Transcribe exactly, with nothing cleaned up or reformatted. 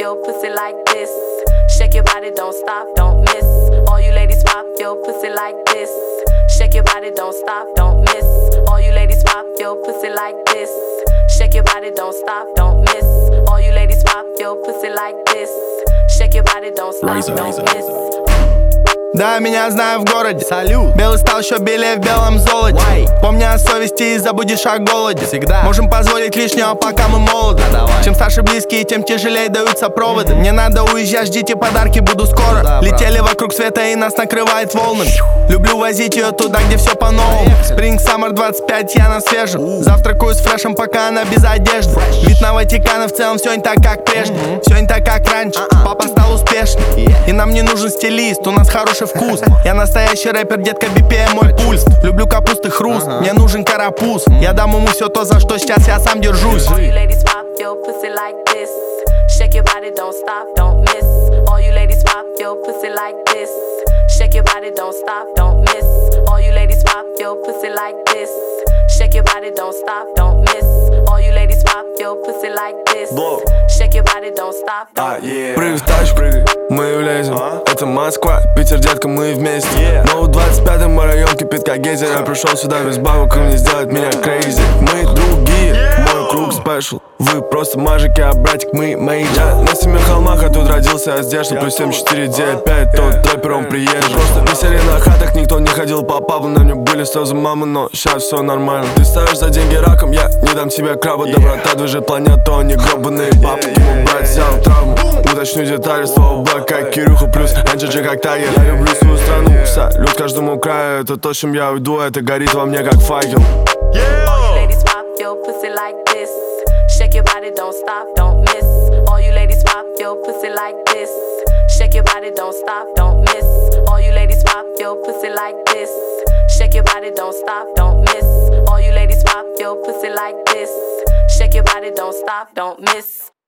your pussy like this. Shake your body, don't stop, don't miss. All you ladies pop your pussy like this. Shake your body, don't stop, don't miss. All you ladies pop your pussy like this. Shake your body, don't stop, don't miss. All you ladies pop your pussy like this. Shake your body, don't stop, Razor, don't razor, miss. Да, меня знаю в городе. Салют. Белый стал еще белее в белом золоте. Why? Помни о совести и забудешь о голоде. Всегда. Можем позволить лишнего, пока мы молоды. Да, давай. Чем старше близкие, тем тяжелее даются проводы. Мне надо уезжать, ждите подарки, буду скоро. Да, Летели вокруг света и нас накрывает волнами. Люблю возить ее туда, где все по-новому. Spring Summer двадцать пять, я на свежем. Завтракаю с фрешем, пока она без одежды. Вид на Ватикана, в целом все не так, как прежде. Все не так, как раньше. Папа стал успешным. И нам не нужен стилист, у нас хороший вкус. Я настоящий рэпер, детка, би пи эм мой пульс. Люблю капусты хруст, мне нужен карапуз. Я дам ему все то, за что сейчас я сам держусь. All you ladies pop your pussy like this. Shake your body, don't stop, don't miss. All you ladies pop your pussy like this. Shake your body, don't stop, don't miss. All you ladies pop your pussy like this. Shake your body, don't stop, don't miss. All you ladies pop your pussy like this. Shake your body, don't stop, don't miss. Прыгай в тачку, прыгай, мы влезем. Это Москва, Питер, детка, мы вместе. Но в двадцать пятом мой район кипит как гейзер. Я пришел сюда без бабок, и мне сделать меня крейзи. Мы другие, мой круг спешл. Вы просто мажики, а братик мы мейджор. На семи холмах, а тут родился я с детства. Плюс семь четыре девять пять, тот рэпер, он приезжий. Просто веселье на хатах, никто не ходил по пабу. На мне были слезы мамы, но сейчас все нормально. Ты ставишь за деньги раком, я не дам тебе краба. Доброта движет планету, а не гробаные бабки. Мой брат взял травму, уточню детали. Слово Б, как Кирюха, плюс Энджи, как Тайгер. Я люблю свою страну, салют каждому краю. Это то, чем я уйду, это горит во мне, как факел. All you ladies pop your pussy like this. Shake your body, don't stop, don't miss. All you ladies pop your pussy like this. Shake your body, don't stop, don't miss. All you ladies pop your pussy like this. Shake your body, don't stop, don't miss. All you ladies pop your pussy like this. Shake your body, don't stop, don't miss.